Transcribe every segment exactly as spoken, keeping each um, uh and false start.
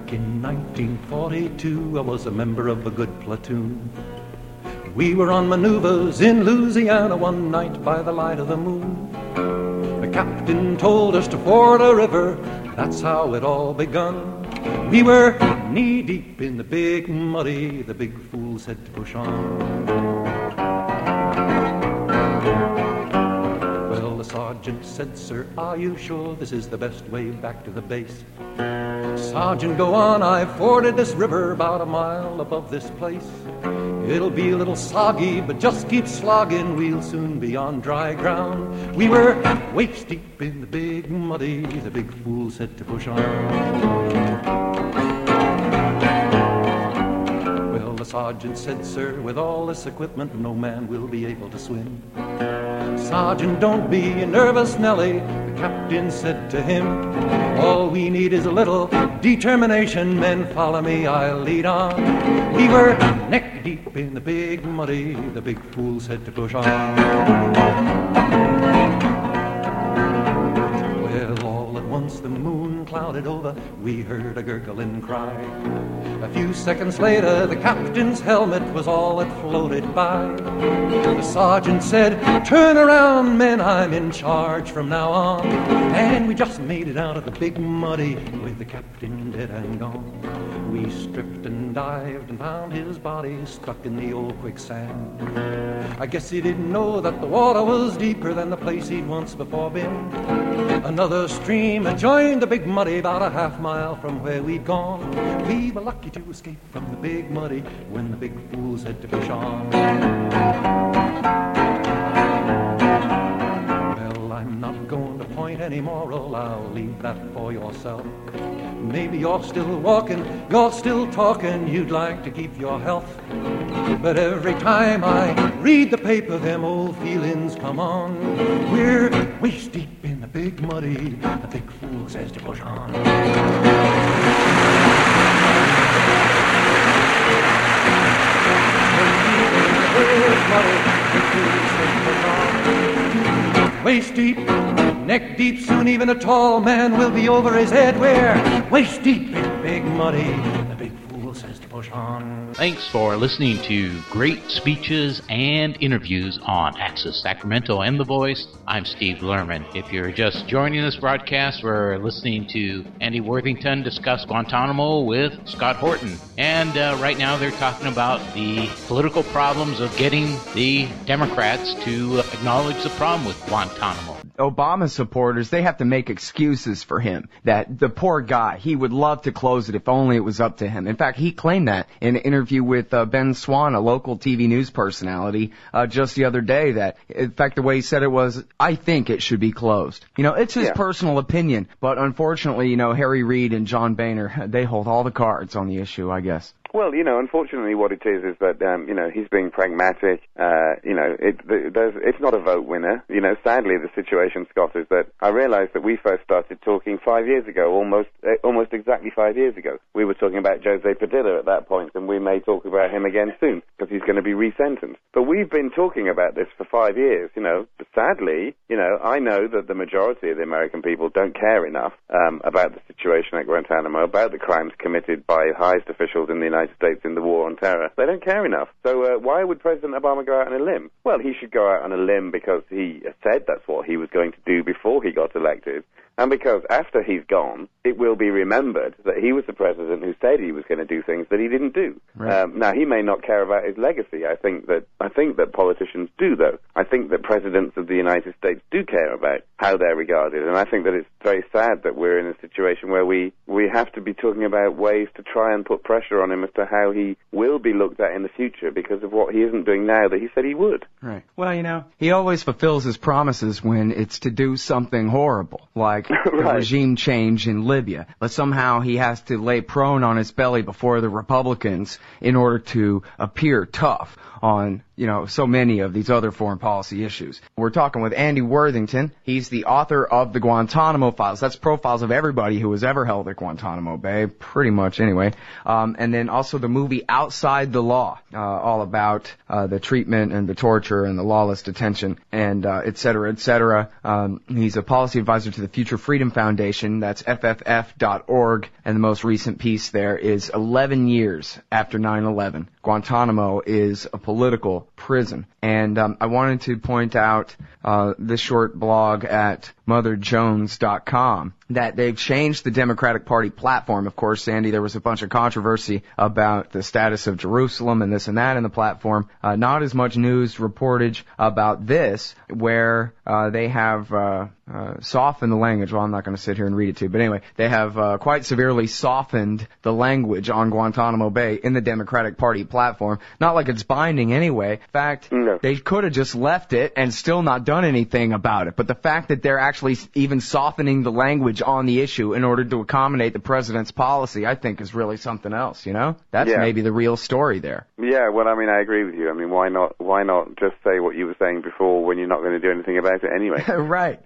Back in nineteen forty-two, I was a member of a good platoon. We were on maneuvers in Louisiana one night by the light of the moon. The captain told us to ford a river, that's how it all begun. We were knee-deep in the big muddy, the big fool said to push on. Well, the sergeant said, sir, are you sure this is the best way back to the base? Sergeant, go on, I've forded this river about a mile above this place. It'll be a little soggy, but just keep slogging, we'll soon be on dry ground. We were waist deep in the big muddy, the big fool said to push on. Well, the sergeant said, sir, with all this equipment, no man will be able to swim. Sergeant, don't be nervous, Nellie, the captain said to him. All we need is a little determination, men follow me, I'll lead on. We were neck deep in the big muddy, the big fool said to push on. Well, all at once the moon clouded over, we heard a gurgling cry. A few seconds later, the captain's helmet was all that floated by. The sergeant said, turn around, men, I'm in charge from now on. And we just made it out of the big muddy with the captain dead and gone. We stripped and dived and found his body stuck in the old quicksand. I guess he didn't know that the water was deeper than the place he'd once before been. Another stream had joined the big muddy about a half mile from where we'd gone. We were lucky to escape from the big muddy when the big fool said to push on. Well, I'm not going to point any moral, I'll leave that for yourself. Maybe you're still walking, you're still talking, you'd like to keep your health. But every time I read the paper, them old feelings come on. We're waist deep in the big muddy, the big fool says to push on. Waist deep, neck deep, soon even a tall man will be over his head. We're waist deep in big muddy, the big fool says to push on. Thanks for listening to great speeches and interviews on Access Sacramento and The Voice. I'm Steve Lerman. If you're just joining this broadcast, we're listening to Andy Worthington discuss Guantanamo with Scott Horton. And uh, right now they're talking about the political problems of getting the Democrats to acknowledge the problem with Guantanamo. Obama supporters, they have to make excuses for him, that the poor guy, he would love to close it if only it was up to him. In fact, he claimed that in an interview with uh, Ben Swan, a local T V news personality, uh, just the other day, that, in fact, the way he said it was, I think it should be closed. You know, it's his yeah. personal opinion, but unfortunately, you know, Harry Reid and John Boehner, they hold all the cards on the issue, I guess. Well, you know, unfortunately what it is is that, um, you know, he's being pragmatic. Uh, you know, it, there's, it's not a vote winner. You know, sadly the situation, Scott, is that I realized that we first started talking five years ago, almost uh, almost exactly five years ago. We were talking about Jose Padilla at that point, and we may talk about him again soon, because he's going to be resentenced. But we've been talking about this for five years, you know. But sadly, you know, I know that the majority of the American people don't care enough um, about the situation at Guantanamo, about the crimes committed by highest officials in the United States in the war on terror. They don't care enough. So uh, why would President Obama go out on a limb? Well, he should go out on a limb because he said that's what he was going to do before he got elected. And because after he's gone, it will be remembered that he was the president who said he was going to do things that he didn't do. Right. Um, now, he may not care about his legacy. I think that I think that politicians do, though. I think that presidents of the United States do care about how they're regarded. And I think that it's very sad that we're in a situation where we, we have to be talking about ways to try and put pressure on him as to how he will be looked at in the future because of what he isn't doing now that he said he would. Right. Well, you know, he always fulfills his promises when it's to do something horrible, like right. the regime change in Libya. But somehow he has to lay prone on his belly before the Republicans in order to appear tough on, you know, so many of these other foreign policy issues. We're talking with Andy Worthington. He's the author of the Guantanamo Files. That's profiles of everybody who was ever held at Guantanamo Bay, pretty much anyway. Um, and then also the movie Outside the Law, uh, all about uh, the treatment and the torture torture and the lawless detention and uh, et cetera, et cetera. Um, he's a policy advisor to the Future Freedom Foundation. That's F F F dot org. And the most recent piece there is eleven years after nine eleven. Guantanamo is a political prison. And um, I wanted to point out uh, this short blog at mother jones dot com that they've changed the Democratic Party platform. Of course, Sandy, there was a bunch of controversy about the status of Jerusalem and this and that in the platform. Uh, not as much news reportage about this, where uh, they have uh, uh, softened the language. Well, I'm not going to sit here and read it to you, but anyway, they have uh, quite severely softened the language on Guantanamo Bay in the Democratic Party platform. Not like it's binding anyway. In fact, no. They could have just left it and still not done anything about it. But the fact that they're actually even softening the language on the issue in order to accommodate the president's policy, I think is really something else, you know? That's yeah. maybe the real story there. Yeah, well, I mean, I agree with you. I mean, why not, why not just say what you were saying before when you're not going to do anything about it anyway? Right.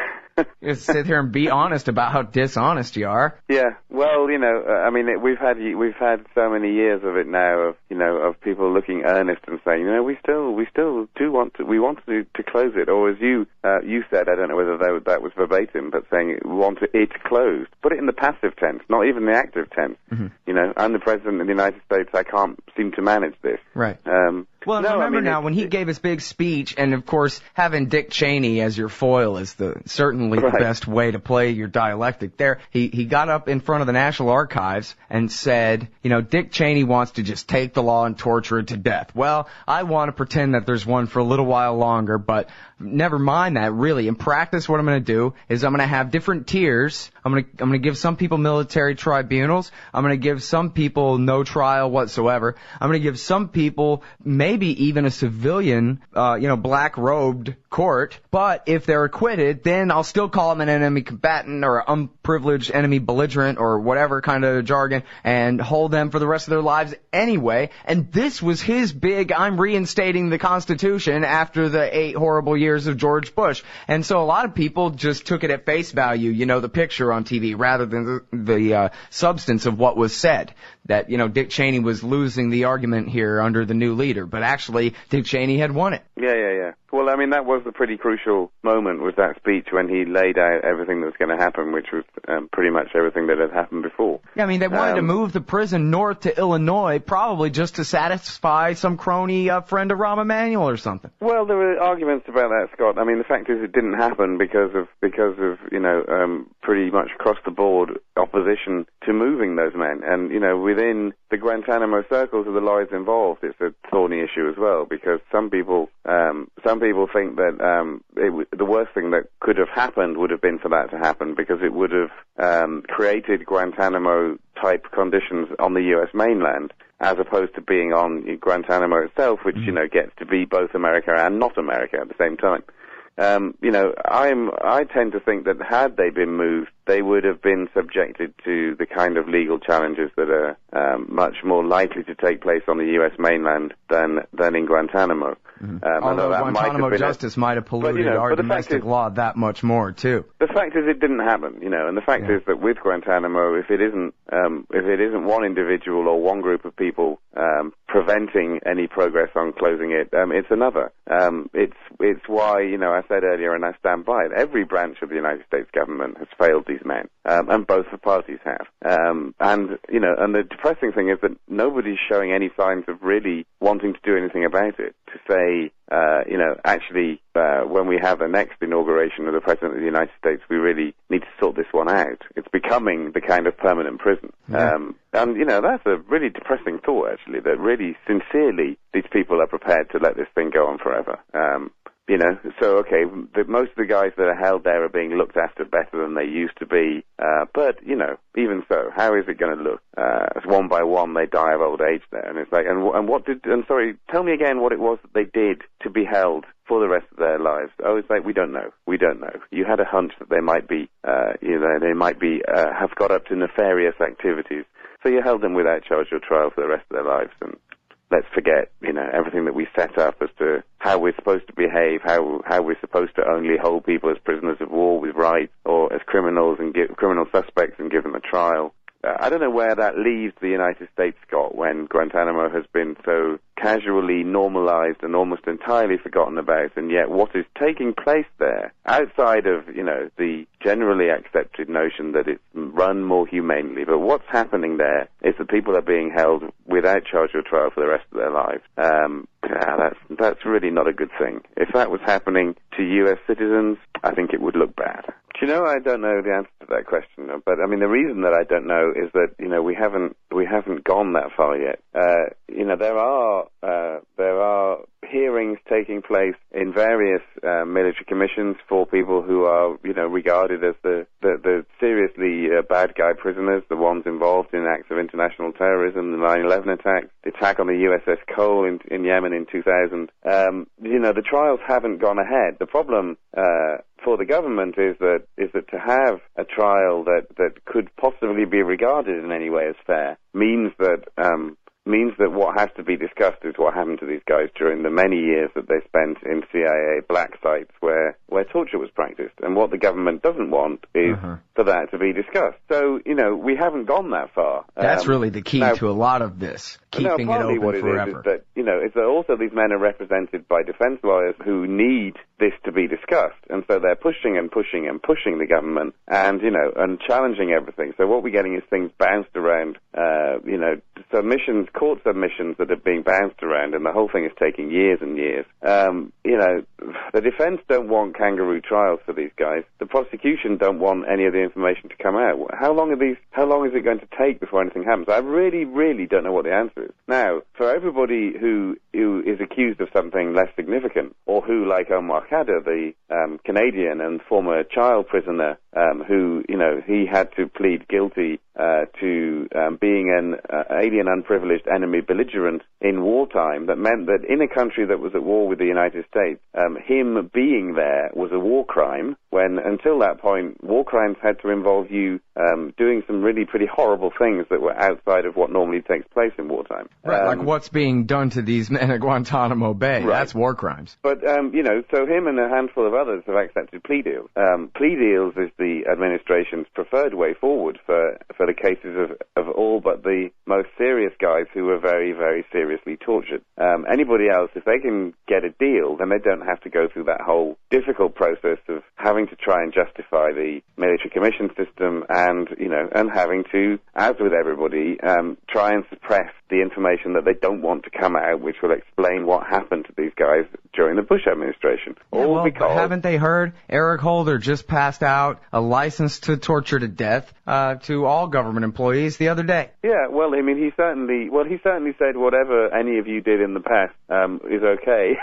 Just sit here and be honest about how dishonest you are. Yeah, well, you know, uh, I mean, it, we've had we've had so many years of it now, of you know, of people looking earnest and saying, you know, we still we still do want to we want to to close it, or as you uh, you said, I don't know whether that, that was verbatim, but saying we want it closed. Put it in the passive tense, not even the active tense. Mm-hmm. You know, I'm the president of the United States. I can't seem to manage this. Right. Um, Well, no, remember I mean, now, it, when he it, gave his big speech, and of course, having Dick Cheney as your foil is the certainly right. the best way to play your dialectic there. He he got up in front of the National Archives and said, you know, Dick Cheney wants to just take the law and torture it to death. Well, I want to pretend that there's one for a little while longer, but never mind that, really. In practice, what I'm going to do is I'm going to have different tiers. I'm going to I'm going to give some people military tribunals. I'm going to give some people no trial whatsoever. I'm going to give some people maybe even a civilian, uh, you know, black-robed court. But if they're acquitted, then I'll still call them an enemy combatant or an unprivileged enemy belligerent or whatever kind of jargon and hold them for the rest of their lives anyway. And this was his big, I'm reinstating the Constitution after the eight horrible years of George Bush. And so a lot of people just took it at face value, you know, the picture on T V rather than the, the uh, substance of what was said. That, you know, Dick Cheney was losing the argument here under the new leader, but actually Dick Cheney had won it. Yeah, yeah, yeah. Well, I mean, that was a pretty crucial moment with that speech when he laid out everything that was going to happen, which was um, pretty much everything that had happened before. Yeah, I mean, they wanted um, to move the prison north to Illinois, probably just to satisfy some crony uh, friend of Rahm Emanuel or something. Well, there were arguments about that, Scott. I mean, the fact is it didn't happen because of, because of you know, um, pretty much across-the-board opposition to moving those men. And, you know, within the Guantanamo circles of the lawyers involved, it's a thorny issue as well, because some people, um, some people think that um, it w- the worst thing that could have happened would have been for that to happen, because it would have um, created Guantanamo-type conditions on the U S mainland, as opposed to being on Guantanamo itself, which, mm-hmm. you know, gets to be both America and not America at the same time. Um, you know, I'm, I tend to think that had they been moved, they would have been subjected to the kind of legal challenges that are um, much more likely to take place on the U S mainland than than in Guantanamo. Mm-hmm. Um, Although that Guantanamo might justice a, might have polluted but, you know, our domestic is, law that much more too. The fact is, it didn't happen. You know, and the fact yeah. is that with Guantanamo, if it isn't um, if it isn't one individual or one group of people um, preventing any progress on closing it, um, it's another. Um, it's it's why, you know, I said earlier, and I stand by it, every branch of the United States government has failed these men, um, and both the parties have. Um, and, you know, and the depressing thing is that nobody's showing any signs of really wanting to do anything about it, to say, uh, you know, actually, uh, when we have the next inauguration of the President of the United States, we really need to sort this one out. It's becoming the kind of permanent prison. Yeah. Um, and, you know, that's a really depressing thought, actually, that really, sincerely, these people are prepared to let this thing go on forever. Um, You know, so, okay, the, most of the guys that are held there are being looked after better than they used to be. Uh, but, you know, even so, how is it going to look? Uh, as one by one they die of old age there. And it's like, and, and what did, and sorry, tell me again what it was that they did to be held for the rest of their lives. Oh, it's like, we don't know. We don't know. You had a hunch that they might be, uh, you know, they might be, uh, have got up to nefarious activities. So you held them without charge or trial for the rest of their lives. And let's forget, you know, everything that we set up as to how we're supposed to behave, how how we're supposed to only hold people as prisoners of war with rights, or as criminals and give criminal suspects and give them a trial. I don't know where that leaves the United States, Scott, when Guantanamo has been so casually normalized and almost entirely forgotten about, and yet what is taking place there, outside of, you know, the generally accepted notion that it's run more humanely, but what's happening there is that people are being held without charge or trial for the rest of their lives. Um, yeah, that's, that's really not a good thing. If that was happening to U S citizens, I think it would look bad. Do you know, I don't know the answer to that question, but I mean, the reason that I don't know is that, you know, we haven't, we haven't gone that far yet. Uh, you know, there are, uh, there are hearings taking place in various uh, military commissions for people who are, you know, regarded as the, the, the seriously uh, bad guy prisoners, the ones involved in acts of international terrorism, the nine eleven attacks, the attack on the U S S Cole in, in Yemen in two thousand. Um, you know, the trials haven't gone ahead. The problem uh, for the government is that is that to have a trial that, that could possibly be regarded in any way as fair means that um, means that what has to be discussed is what happened to these guys during the many years that they spent in C I A black sites where, where torture was practiced. And what the government doesn't want is uh-huh. for that to be discussed. So, you know, we haven't gone that far. That's um, really the key now, to a lot of this, keeping no, it open what forever. It is, is that, you know, it's that also these men are represented by defense lawyers who need this to be discussed. And so they're pushing and pushing and pushing the government and, you know, and challenging everything. So what we're getting is things bounced around, uh, you know, submissions, court submissions that are being bounced around, and the whole thing is taking years and years. Um, you know, the defense don't want kangaroo trials for these guys. The prosecution don't want any of the information to come out. How long are these, how long is it going to take before anything happens? I really, really don't know what the answer is. Now, for everybody who, who is accused of something less significant, or who, like Omar Khadr, the um, Canadian and former child prisoner, um, who, you know, he had to plead guilty uh, to um, being an uh, alien unprivileged enemy belligerent in wartime, that meant that in a country that was at war with the United States, um, him being there was a war crime, when until that point, war crimes had to involve you um, doing some really pretty horrible things that were outside of what normally takes place in wartime. Right, um, like what's being done to these men at Guantanamo Bay. Right. That's war crimes. But, um, you know, so him and a handful of others have accepted plea deals. Um, plea deals is the administration's preferred way forward for, for the cases of, of all but the most serious guys who were very, very seriously tortured. Um, anybody else, if they can get a deal, then they don't have to go through that whole difficult process of having to try and justify the military commission system and, you know, and having to, as with everybody, um, try and suppress the information that they don't want to come out, which will explain what happened to these guys during the Bush administration. Yeah, All well, because... haven't they heard? Eric Holder just passed out a license to torture to death uh, to all government employees the other day. Yeah, well, I mean, he certainly, well, he certainly said whatever any of you did in the past um, is okay.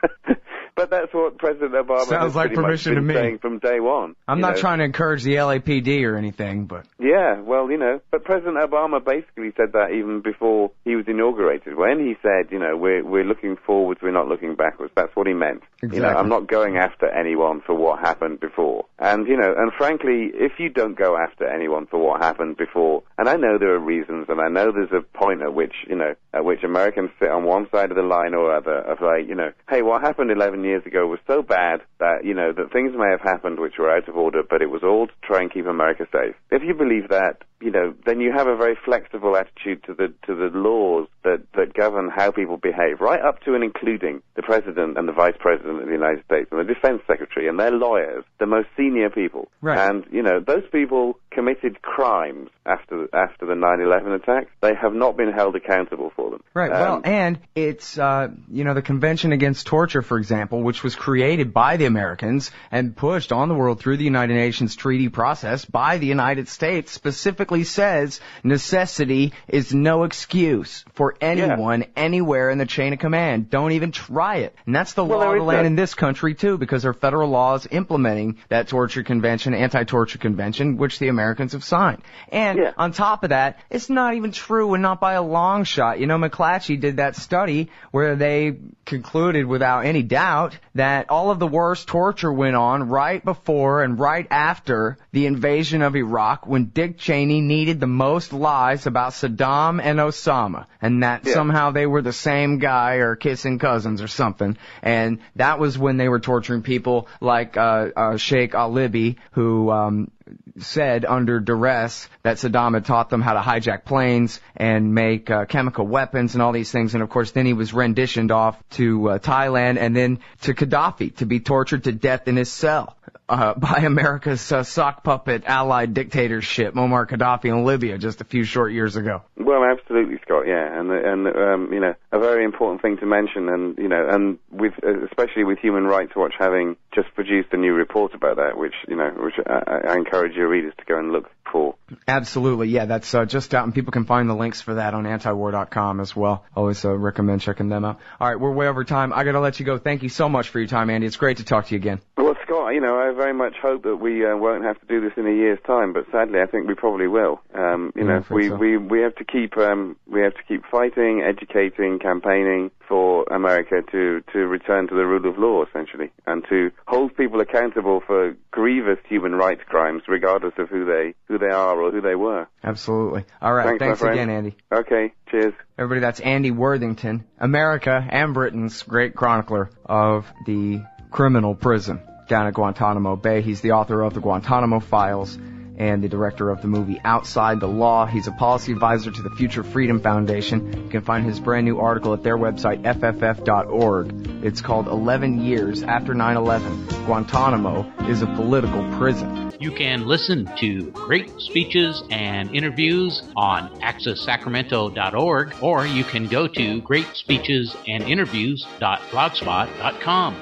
But that's what President Obama Sounds has like pretty permission much to been me. saying from day one. I'm you not know. trying to encourage the L A P D or anything, but... Yeah, well, you know, but President Obama basically said that even before he was inaugurated. When he said, you know, we're, we're looking forwards, we're not looking backwards, that's what he meant. Exactly. You know, I'm not going after anyone for what happened before. And, you know, and frankly, if you don't go after anyone for what happened before, and I know there are reasons, and I know there's a point at which, you know, at which Americans sit on one side of the line or other of like, you know, hey, what happened eleven years ago was so bad that, you know, that things may have happened which were out of order, but it was all to try and keep America safe. If you believe that, you know, then you have a very flexible attitude to the to the laws that, that govern how people behave, right up to and including the President and the Vice President of the United States and the Defense Secretary and their lawyers, the most senior people. Right. And, you know, those people committed crimes after after the nine eleven attacks. They have not been held accountable for them. Right, Um, well, and it's, uh, you know, the Convention Against Torture, for example, which was created by the Americans and pushed on the world through the United Nations treaty process by the United States, specifically says necessity is no excuse for anyone, yeah. anywhere in the chain of command. Don't even try it. And that's the well, law of the land that. in this country, too, because there are federal laws implementing that torture convention, anti-torture convention, which the Americans have signed. And yeah. on top of that, it's not even true, and not by a long shot. You know, McClatchy did that study where they concluded without any doubt that all of the worst torture went on right before and right after the invasion of Iraq, when Dick Cheney he needed the most lies about Saddam and Osama, and that Yeah. somehow they were the same guy or kissing cousins or something. And that was when they were torturing people like uh, uh Sheikh Al-Libi, who um said under duress that Saddam had taught them how to hijack planes and make uh, chemical weapons and all these things. And of course, then he was renditioned off to uh, Thailand and then to Gaddafi to be tortured to death in his cell uh, by America's uh, sock puppet allied dictatorship, Muammar Gaddafi in Libya, just a few short years ago. Well, absolutely, Scott. Yeah, and and um, you know, a very important thing to mention, and you know, and with especially with Human Rights Watch having just produced a new report about that, which you know, which I, I encourage your readers to go and look for. Absolutely, yeah, that's uh, just out, and people can find the links for that on antiwar dot com as well. Always uh, recommend checking them out. All right, we're way over time. I got to let you go. Thank you so much for your time, Andy. It's great to talk to you again. Well, Scott, you know, I very much hope that we uh, won't have to do this in a year's time, but sadly, I think we probably will. Um, you Yeah, I know, think we, so. we we have to keep um, we have to keep fighting, educating, campaigning for America to to return to the rule of law, essentially, and to hold people accountable for grievous human rights crimes, regardless of who they who they are or who they were. Absolutely. All right, Thanks, thanks my friend. again, Andy. Okay, cheers. Everybody, that's Andy Worthington, America and Britain's great chronicler of the criminal prison down at Guantanamo Bay. He's the author of the Guantanamo Files and the director of the movie Outside the Law. He's a policy advisor to the Future Freedom Foundation. You can find his brand new article at their website, F F F dot org. It's called eleven years After nine eleven. Guantanamo is a political prison. You can listen to great speeches and interviews on access sacramento dot org, or you can go to great speeches and interviews dot blogspot dot com.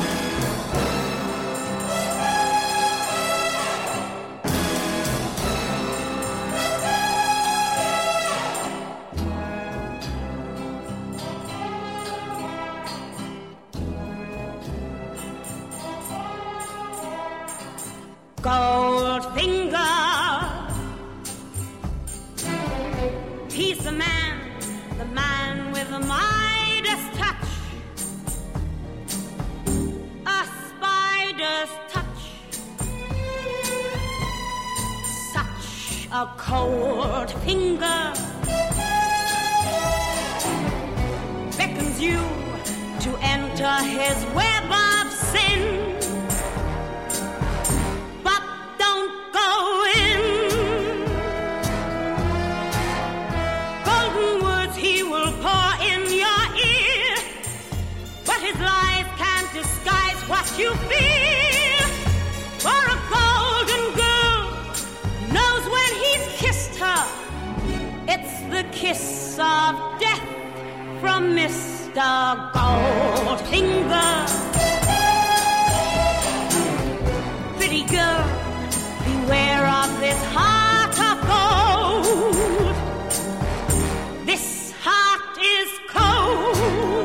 Goldfinger, he's the man, the man with the Midas touch, a spider's touch, such a cold finger beckons you to enter his web of sin. You feel for a golden girl knows when he's kissed her. It's the kiss of death from Mister Goldfinger. Pretty girl, beware of this heart of gold. This heart is cold.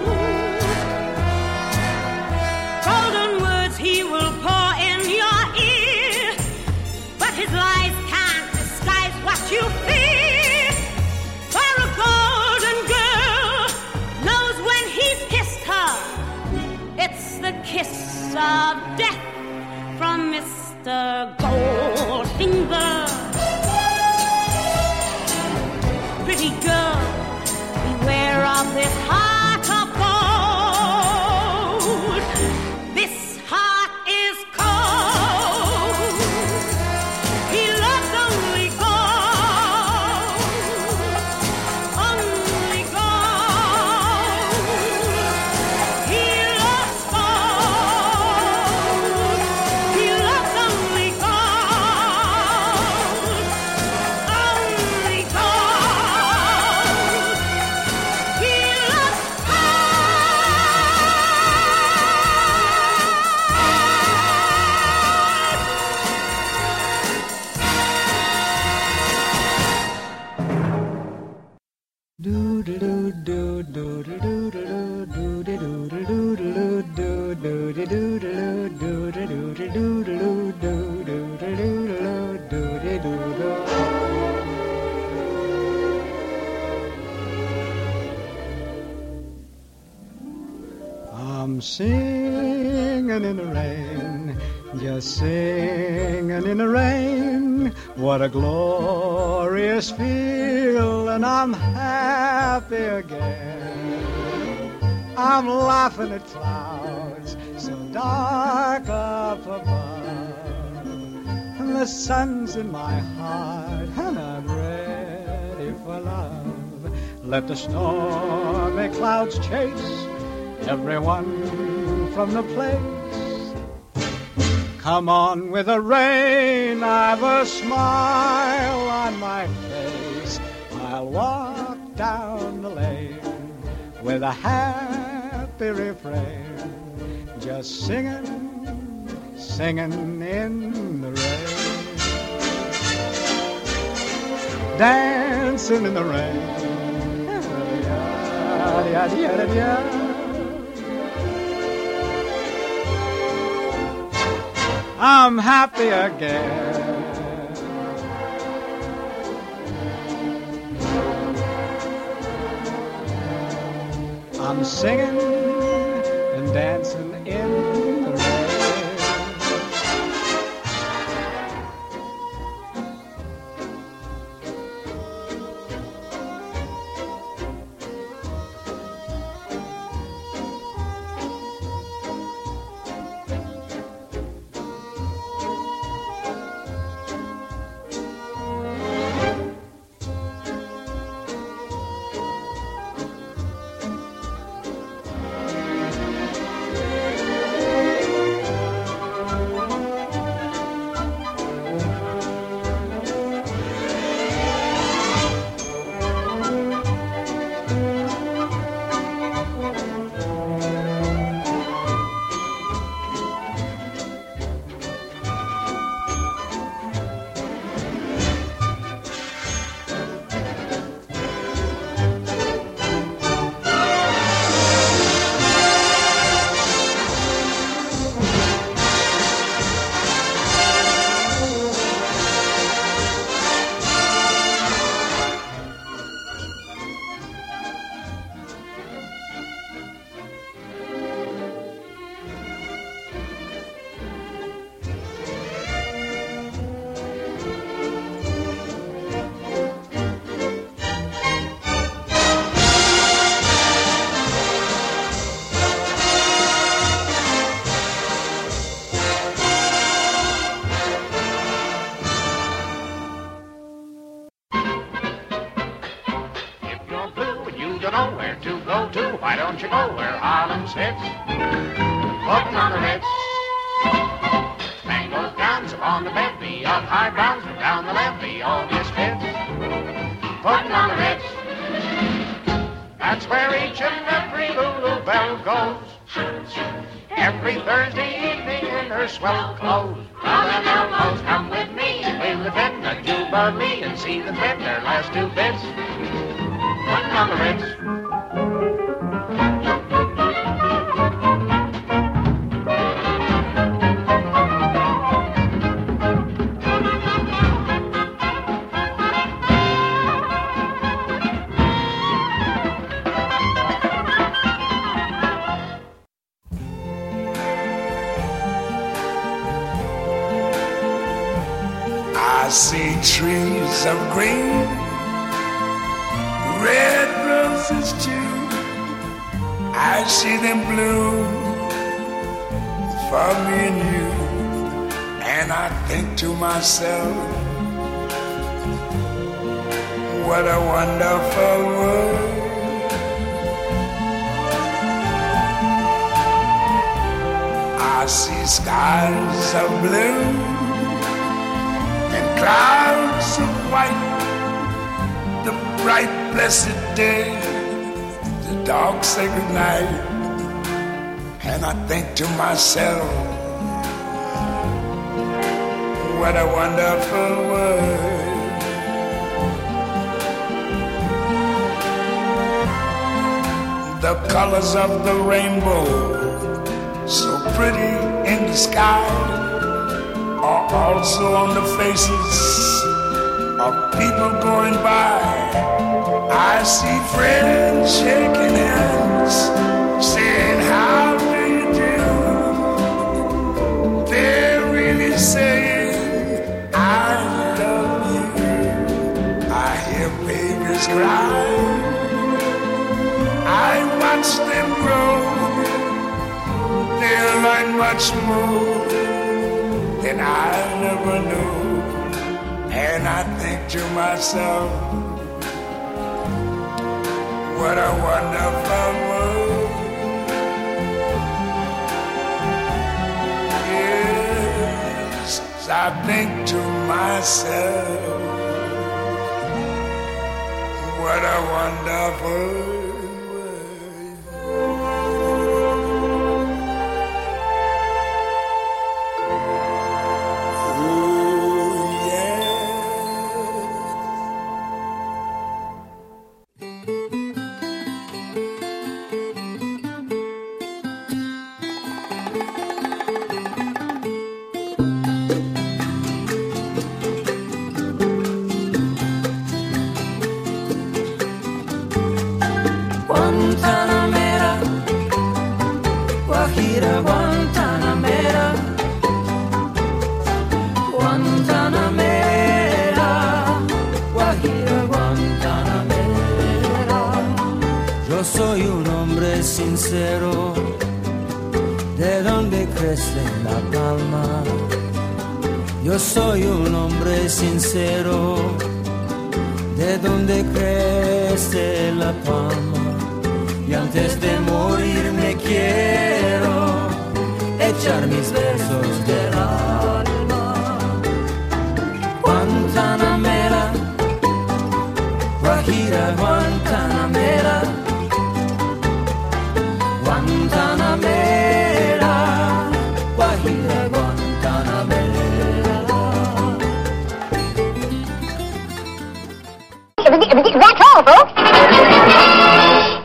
He will pour in your ear, but his lies can't disguise what you feel. For a golden girl knows when he's kissed her. It's the kiss of death from Mister Goldfinger. Pretty girl, beware of this heart of gold. This I'm singing in the rain, just singing in the rain. What a glorious feeling, I'm happy again. I'm laughing at clouds so dark up above, and the sun's in my heart, and I'm ready for love. Let the stormy clouds chase everyone from the place. Come on with the rain, I've a smile on my face. I'll walk down the lane with a happy refrain, just singing, singing in the rain, dancing in the rain. I'm happy again. I'm singing and dancing in the rain. Don't you go where Harlem sits, putting on the Ritz. Mangoes dance upon the bevy of high browns from down the levee. All misfits, putting on the Ritz. That's where each and every Lulu Belle goes, every Thursday evening in her swell clothes. Now them elbows, come with me, we'll defend the Jubilee and see them spend their last two bits, putting on the Ritz. I see trees of green, red roses too. I see them bloom for me and you. And I think to myself, what a wonderful world. I see skies of blue and clouds of white, the bright blessed day, the dark sacred night. And I think to myself, what a wonderful world. The colors of the rainbow, so pretty in the sky, are also on the faces of people going by. I see friends shaking hands, saying, how do you do? They're much more than I never knew. And I think to myself, what a wonderful world. Yes, I think to myself, what a wonderful Guantanamera, Guajira, Guantanamera, Guantanamera, Guajira, Guantanamera. Yo soy un hombre sincero, de donde crece la palma. Yo soy un hombre sincero, de donde crece la palma. Y antes de morir me quiero echar mis besos del alma. Guantanamera, Guajira, Guantanamera, Guantanamera, Guajira, Guantanamera. That's all, folks.